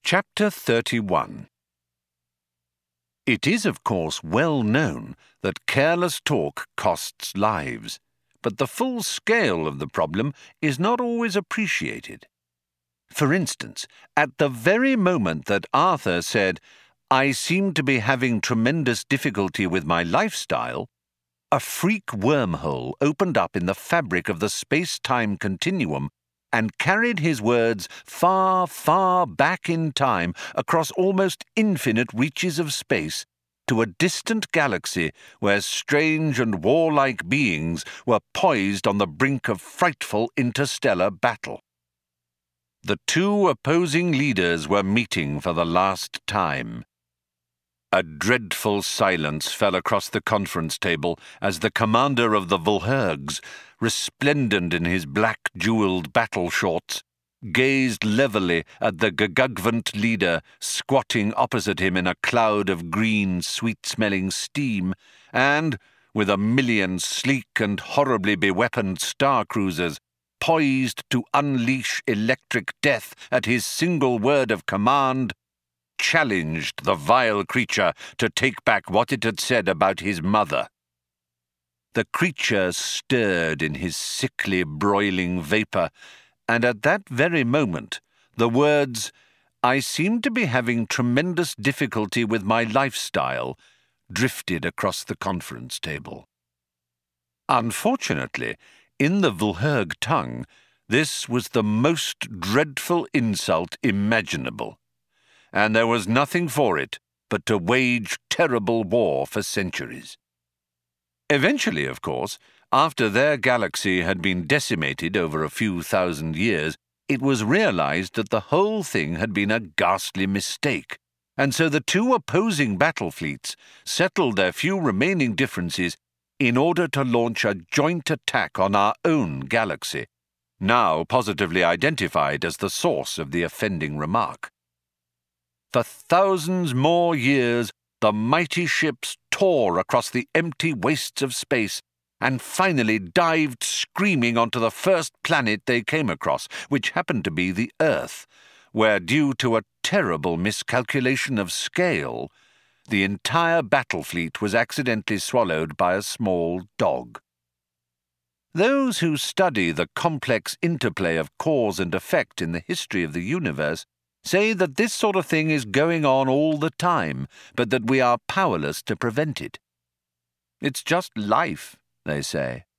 Chapter 31. It is, of course, well known that careless talk costs lives, but the full scale of the problem is not always appreciated. For instance, at the very moment that Arthur said, "I seem to be having tremendous difficulty with my lifestyle," a freak wormhole opened up in the fabric of the space-time continuum and carried his words far, far back in time across almost infinite reaches of space to a distant galaxy where strange and warlike beings were poised on the brink of frightful interstellar battle. The two opposing leaders were meeting for the last time. A dreadful silence fell across the conference table as the commander of the Vulhergs, resplendent in his black jeweled battle shorts, gazed levelly at the Gagugvant leader squatting opposite him in a cloud of green, sweet-smelling steam, and, with 1,000,000 sleek and horribly beweaponed star cruisers, poised to unleash electric death at his single word of command, challenged the vile creature to take back what it had said about his mother. The creature stirred in his sickly, broiling vapor, and at that very moment the words, "I seem to be having tremendous difficulty with my lifestyle," drifted across the conference table. Unfortunately, in the Vulherg tongue, this was the most dreadful insult imaginable, and there was nothing for it but to wage terrible war for centuries. Eventually, of course, after their galaxy had been decimated over a few thousand years, it was realized that the whole thing had been a ghastly mistake, and so the two opposing battle fleets settled their few remaining differences in order to launch a joint attack on our own galaxy, now positively identified as the source of the offending remark. For thousands more years, the mighty ships tore across the empty wastes of space and finally dived screaming onto the first planet they came across, which happened to be the Earth, where, due to a terrible miscalculation of scale, the entire battle fleet was accidentally swallowed by a small dog. Those who study the complex interplay of cause and effect in the history of the universe say that this sort of thing is going on all the time, but that we are powerless to prevent it. It's just life, they say.